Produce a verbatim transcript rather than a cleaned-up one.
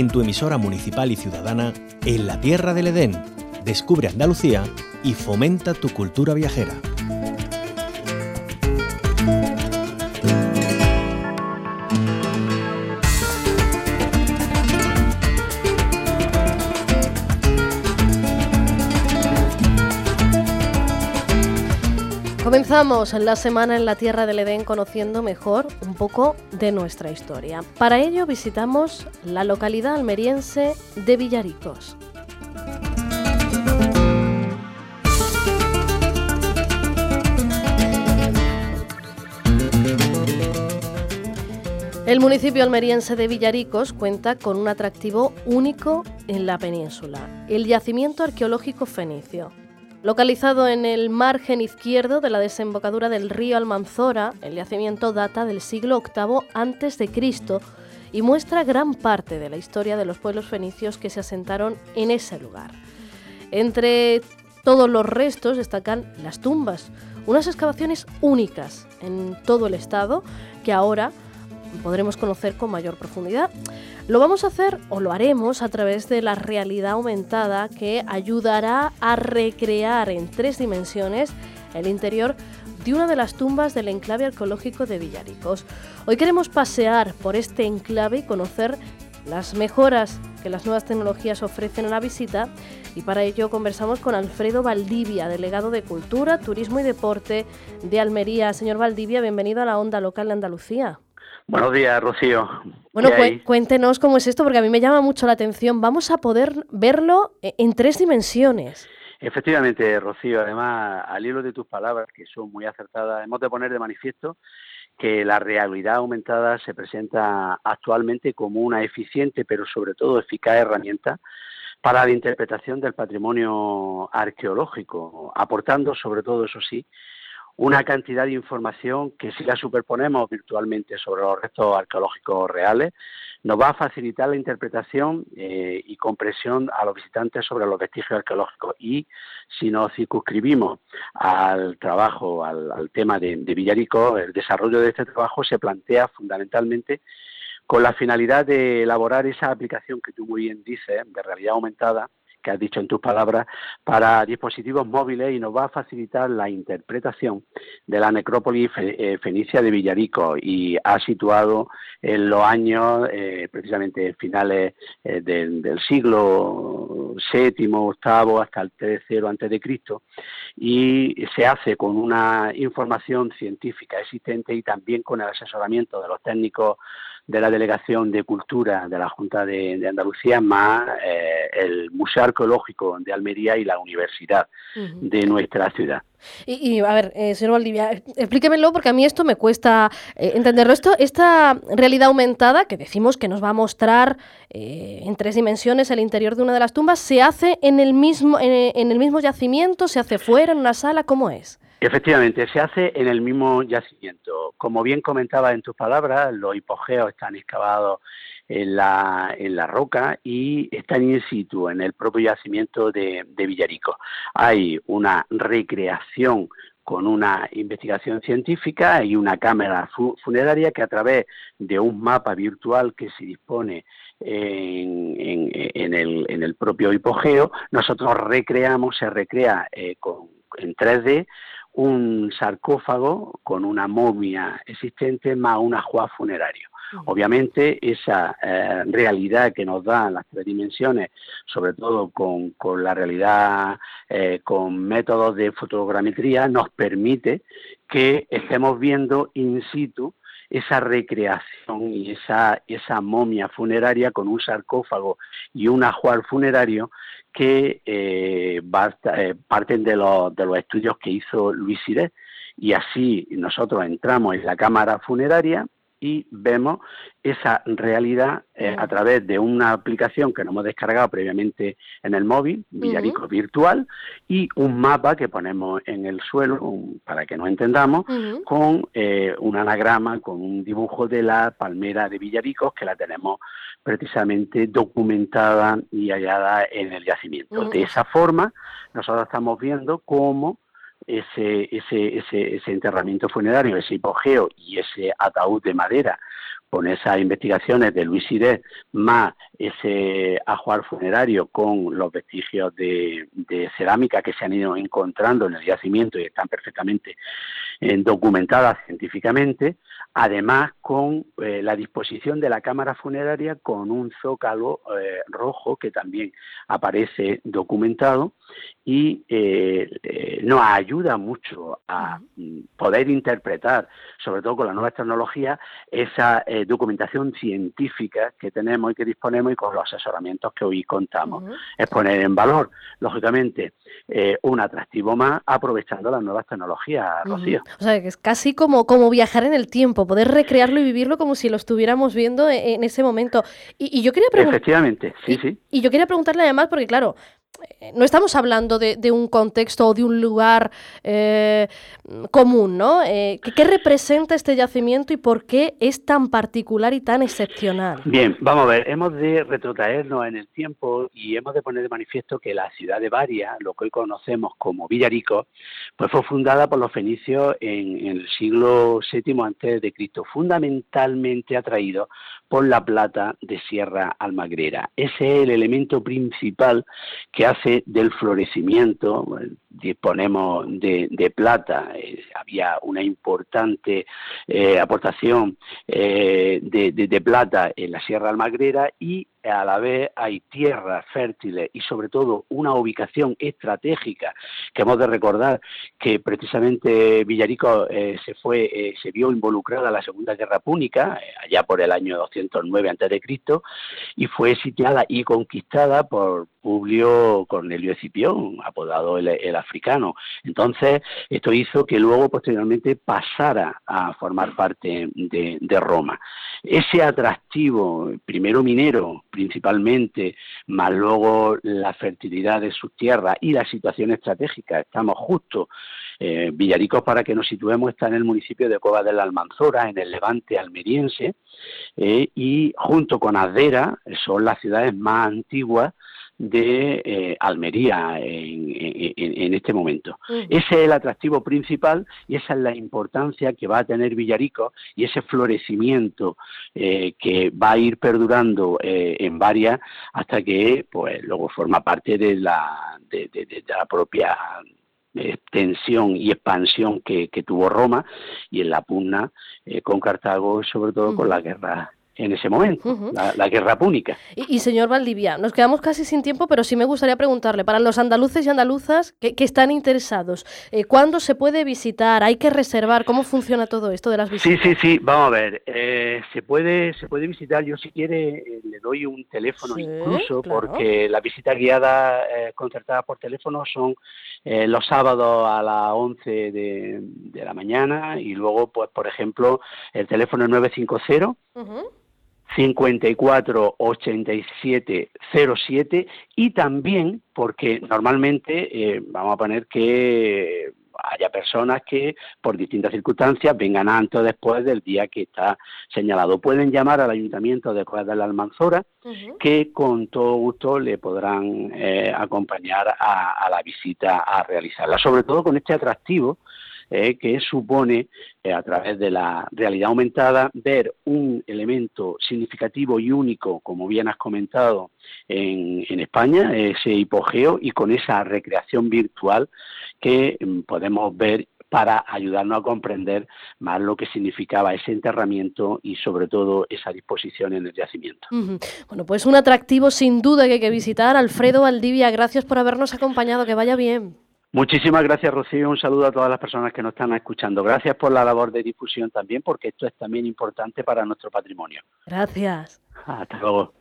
en tu emisora municipal y ciudadana, en la Tierra del Edén. Descubre Andalucía y fomenta tu cultura viajera. Comenzamos la semana en la Tierra del Edén conociendo mejor un poco de nuestra historia. Para ello visitamos la localidad almeriense de Villaricos. El municipio almeriense de Villaricos cuenta con un atractivo único en la península, el yacimiento arqueológico fenicio. Localizado en el margen izquierdo de la desembocadura del río Almanzora, el yacimiento data del siglo octavo antes de Cristo y muestra gran parte de la historia de los pueblos fenicios que se asentaron en ese lugar. Entre todos los restos destacan las tumbas, unas excavaciones únicas en todo el estado que ahora podremos conocer con mayor profundidad. Lo vamos a hacer, o lo haremos, a través de la realidad aumentada que ayudará a recrear en tres dimensiones el interior de una de las tumbas del enclave arqueológico de Villaricos. Hoy queremos pasear por este enclave y conocer las mejoras que las nuevas tecnologías ofrecen en la visita, y para ello conversamos con Alfredo Valdivia, delegado de Cultura, Turismo y Deporte de Almería. Señor Valdivia, bienvenido a la Onda Local de Andalucía. Buenos días, Rocío. Bueno, cu- cuéntenos cómo es esto, porque a mí me llama mucho la atención. Vamos a poder verlo en tres dimensiones. Efectivamente, Rocío, además, al hilo de tus palabras, que son muy acertadas, hemos de poner de manifiesto que la realidad aumentada se presenta actualmente como una eficiente, pero sobre todo eficaz herramienta para la interpretación del patrimonio arqueológico, aportando sobre todo, eso sí, una cantidad de información que, si la superponemos virtualmente sobre los restos arqueológicos reales, nos va a facilitar la interpretación eh, y comprensión a los visitantes sobre los vestigios arqueológicos. Y si nos circunscribimos al trabajo, al, al tema de, de Villaricos, el desarrollo de este trabajo se plantea fundamentalmente con la finalidad de elaborar esa aplicación que tú muy bien dices, de realidad aumentada, que has dicho en tus palabras, para dispositivos móviles, y nos va a facilitar la interpretación de la necrópolis fe, eh, fenicia de Villaricos, y ha situado en los años, eh, precisamente finales eh, del, del siglo séptimo, octavo, hasta el tercero antes de Cristo, y se hace con una información científica existente y también con el asesoramiento de los técnicos de la Delegación de Cultura de la Junta de, de Andalucía, más eh, el Museo Arqueológico de Almería y la Universidad uh-huh. de nuestra ciudad. Y, y a ver, eh, señor Valdivia, explíquemelo, porque a mí esto me cuesta eh, entenderlo. Esto, esta realidad aumentada, que decimos que nos va a mostrar eh, en tres dimensiones el interior de una de las tumbas, ¿se hace en el mismo, en, en el mismo yacimiento? ¿Se hace fuera, en una sala? ¿Cómo es? Efectivamente, se hace en el mismo yacimiento. Como bien comentabas en tus palabras, los hipogeos están excavados en la, en la roca y están in situ en el propio yacimiento de, de Villaricos. Hay una recreación con una investigación científica y una cámara fu- funeraria que, a través de un mapa virtual que se dispone en, en, en, el, en el propio hipogeo, nosotros recreamos, se recrea eh, con, en tres D, un sarcófago con una momia existente más un ajuar funerario. Obviamente esa eh, realidad que nos dan las tres dimensiones, sobre todo con, con la realidad, eh, con métodos de fotogrametría, nos permite que estemos viendo in situ esa recreación y esa, esa momia funeraria con un sarcófago y un ajuar funerario que eh, basta, eh, parten de los, de los estudios que hizo Luis Siré. Y así nosotros entramos en la cámara funeraria y vemos esa realidad eh, a través de una aplicación que nos hemos descargado previamente en el móvil, Villaricos uh-huh. Virtual, y un mapa que ponemos en el suelo, un, para que nos entendamos, uh-huh. con eh, un anagrama, con un dibujo de la palmera de Villaricos, que la tenemos precisamente documentada y hallada en el yacimiento. Uh-huh. De esa forma, nosotros estamos viendo cómo ese, ese, ese, ese enterramiento funerario, ese hipogeo y ese ataúd de madera con esas investigaciones de Luis Siré, más ese ajuar funerario con los vestigios de, de cerámica que se han ido encontrando en el yacimiento y están perfectamente eh, documentadas científicamente, además con eh, la disposición de la cámara funeraria con un zócalo eh, rojo que también aparece documentado y eh, eh, nos ayuda mucho a poder interpretar, sobre todo con las nuevas tecnologías, esa eh, documentación científica que tenemos y que disponemos y con los asesoramientos que hoy contamos. Uh-huh. Es poner en valor, lógicamente, eh, un atractivo más aprovechando las nuevas tecnologías, Rocío. Uh-huh. O sea, que es casi como, como viajar en el tiempo, poder recrearlo y vivirlo como si lo estuviéramos viendo en, en ese momento. Y, y yo quería preguntar... Efectivamente, sí, y, sí. Y yo quería preguntarle además, porque claro, no estamos hablando de, de un contexto o de un lugar eh, común, ¿no? Eh, ¿qué, ¿Qué representa este yacimiento y por qué es tan particular y tan excepcional? Bien, vamos a ver, hemos de retrotraernos en el tiempo y hemos de poner de manifiesto que la ciudad de Baria, lo que hoy conocemos como Villaricos, pues fue fundada por los fenicios en, en el siglo séptimo antes de Cristo, fundamentalmente atraídos por la plata de Sierra Almagrera. Ese es el elemento principal que hace del florecimiento. Bueno, disponemos de, de plata, eh, había una importante eh, aportación eh, de, de, de plata en la Sierra Almagrera y a la vez hay tierras fértiles y sobre todo una ubicación estratégica que hemos de recordar que precisamente Villaricos eh, se fue eh, se vio involucrada en la Segunda Guerra Púnica eh, allá por el año doscientos nueve antes de Cristo y fue sitiada y conquistada por Publio Cornelio Escipión, apodado el, el africano. Entonces esto hizo que luego posteriormente pasara a formar parte de, de Roma. Ese atractivo, primero minero principalmente, más luego la fertilidad de sus tierras y la situación estratégica. Estamos justo, eh, Villaricos, para que nos situemos, está en el municipio de Cuevas de la Almanzora, en el levante almeriense, eh, y junto con Asdera son las ciudades más antiguas de eh, Almería en, en, en este momento. Uh-huh. Ese es el atractivo principal y esa es la importancia que va a tener Villaricos y ese florecimiento eh, que va a ir perdurando eh, en Baria hasta que pues luego forma parte de la, de, de, de la propia extensión y expansión que, que tuvo Roma y en la pugna eh, con Cartago, sobre todo uh-huh. con la guerra en ese momento, uh-huh. la, la guerra púnica. Y, y señor Valdivia, nos quedamos casi sin tiempo, pero sí me gustaría preguntarle, para los andaluces y andaluzas que, que están interesados, eh, ¿cuándo se puede visitar? ¿Hay que reservar? ¿Cómo funciona todo esto de las visitas? Sí, sí, sí, vamos a ver, eh, se puede se puede visitar, yo si quiere eh, le doy un teléfono sí, incluso, claro. Porque las visitas guiadas eh, concertadas por teléfono son eh, los sábados a las once de, de la mañana y luego, pues por ejemplo, el teléfono es nueve cinco cero uh-huh. cincuenta y cuatro ochenta y siete cero siete y también porque normalmente eh, vamos a poner que haya personas que por distintas circunstancias vengan antes o después del día que está señalado. Pueden llamar al Ayuntamiento de Cuevas de la Almanzora uh-huh. que con todo gusto le podrán eh, acompañar a, a la visita a realizarla, sobre todo con este atractivo Eh, que supone, eh, a través de la realidad aumentada, ver un elemento significativo y único, como bien has comentado, en, en España, ese hipogeo, y con esa recreación virtual que mm, podemos ver para ayudarnos a comprender más lo que significaba ese enterramiento y sobre todo esa disposición en el yacimiento. Uh-huh. Bueno, pues un atractivo sin duda que hay que visitar. Alfredo Valdivia, gracias por habernos acompañado, que vaya bien. Muchísimas gracias, Rocío. Un saludo a todas las personas que nos están escuchando. Gracias por la labor de difusión también, porque esto es también importante para nuestro patrimonio. Gracias. Hasta luego.